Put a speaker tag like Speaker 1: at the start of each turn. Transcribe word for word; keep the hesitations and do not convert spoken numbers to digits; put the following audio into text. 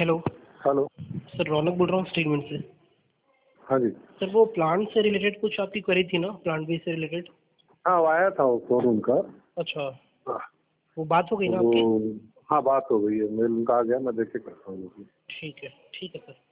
Speaker 1: Hello.
Speaker 2: Hello.
Speaker 1: Sir रौनक बोल रहा हूँ स्टेटमेंट से।
Speaker 2: हाँ जी।
Speaker 1: सर वो प्लांट से रिलेटेड कुछ आपकी क्वेरी थी ना, प्लांट बेस से रिलेटेड?
Speaker 2: हाँ वो आया था वो फोन उनका।
Speaker 1: अच्छा,
Speaker 2: हाँ,
Speaker 1: वो बात हो गई ना
Speaker 2: वो
Speaker 1: आपकी?
Speaker 2: हाँ बात हो गई है, मेल उनका आ गया, मैं देखे करता हूँ।
Speaker 1: ठीक है, ठीक है सर।